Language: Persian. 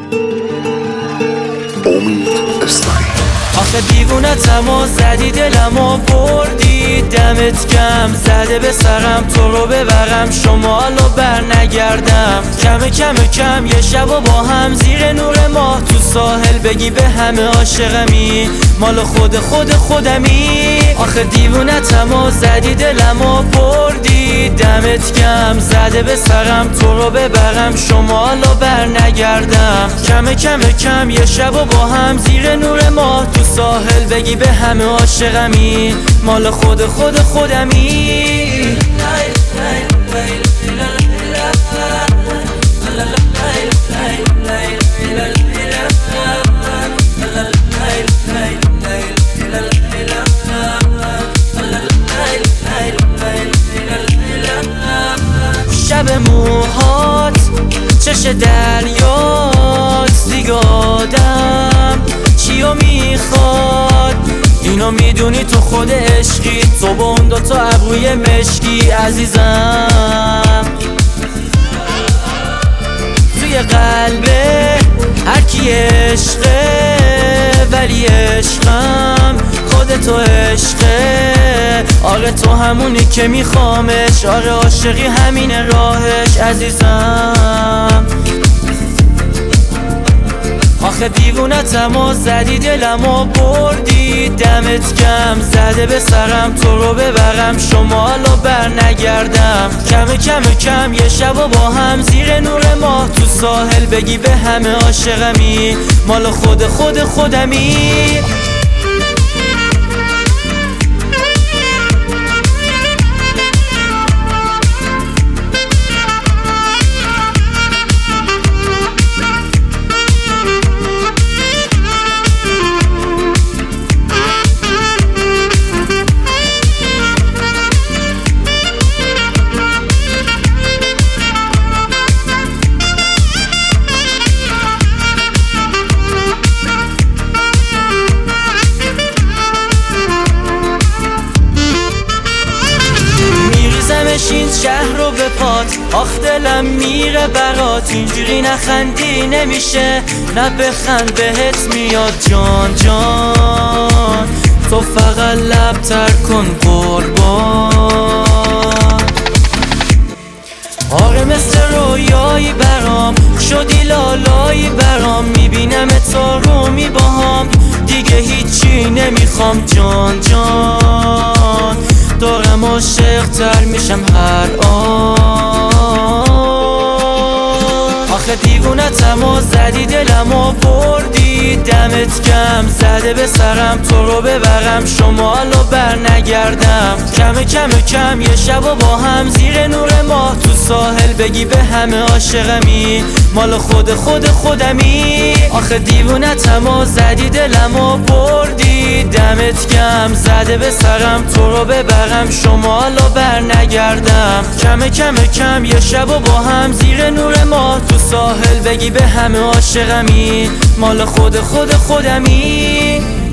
امید اسلامی. آخه دیوونتم و زدی دلم و بردی، دمت کم زده به سرم تو رو ببرم شمال و بر نگردم. کم یه شب و با هم زیر نور ماه تو ساحل بگی به همه عاشقمی، مال خودمی. آخه دیوونتم و زدی دلم و بردی، دمت کم زده به سرم تو رو ببرم شمال و بر نگردم. کم یه شب و با هم زیر نور ماه تو ساحل بگی به همه عاشقمی، مال خودمی. شب موهات چش دریات دیگه آدم چیو میخواد، اینو میدونی تو خود عشقی، تو با اون دوتا ابروی مشکی عزیزم. توی قلبه هر کی عشقه ولی عشقم خودتو عشقه. آره تو همونی که میخوامش، آره عاشقی همین راهش عزیزم. آخه دیوونتم و زدی دلم و بردی، دمت کم زده به سرم تو رو ببرم شمال و بر نگردم. کم یه شب و با هم زیر نور ماه تو ساحل بگی به همه عاشقمی، مال خودمی. این شهر رو به پات، آخ دلم میره برات. اینجوری نخندی نمیشه، نه بخند بهت میاد جان. تو فقط لب تر کن قربان. آره مثل رویایی برام شدی لالایی برام، میبینم تو رو میباهم دیگه هیچی نمیخوام جان. دارم عاشق تر میشم هر آن. آخه دیوونتم و زدی دلم و بردی، دمت کم زده به سرم تو رو ببرم شمال و بر نگردم. کم یه شب و با هم زیر نور ماه تو ساحل بگی به همه عاشقمی، مال خودمی. آخه دیوونتم و زدی دلم و بردی، دمت کم زده به سرم تو رو ببرم شمال و بر نگردم. کم یه شب و با هم زیر نور ماه تو ساحل بگی به همه عاشقمی، مال خودمی.